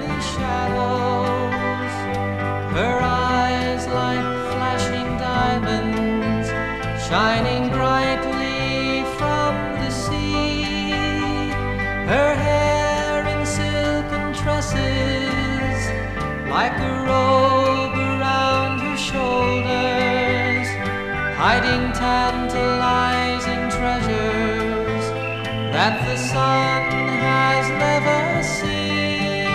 many shadows, her eyes like flashing diamonds, shining brightly from the sea, her hair in silken tresses, like a robe around her shoulders, hiding tantalizing treasures that the sun has never seen.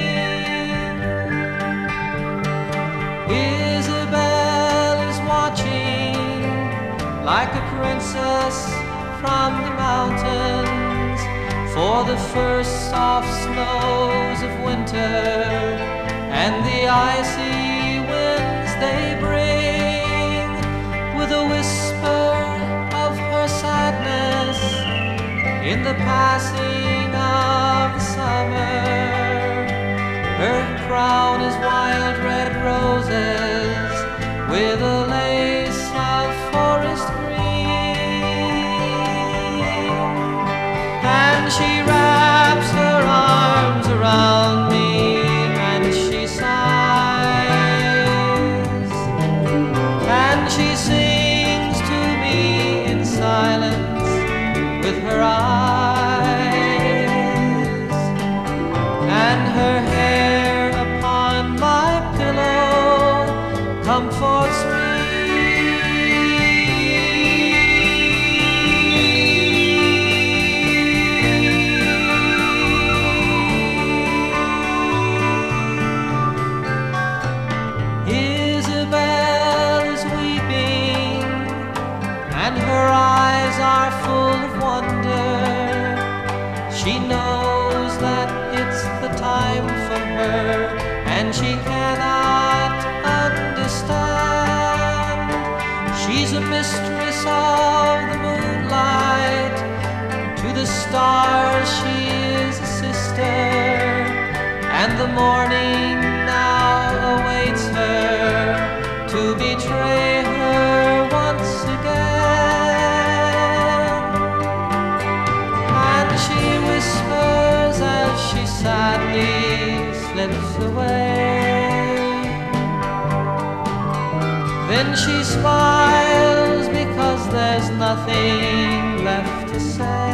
Isabel is watching like a princess from the mountains for the first soft snows of winter and the icy winds they bring, with a whisper of her sadness in the passing of the summer. Her crown is wild red roses with a lace of forest green, and she wraps her arms around me and she sighs, and she sings to me in silence with her eyes, and her hair upon my pillow comforts me. Isabel is weeping, and her eyes are full of wonder. She knows that it's the time for her, and she cannot understand. She's a mistress of the moonlight, to the stars she is a sister, and the morning now awaits her to betray her once again. And she whispers as she sadly slips away. Then she smiles because there's nothing left to say,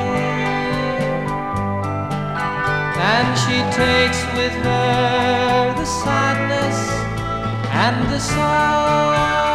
and she takes with her the sadness and the sorrow.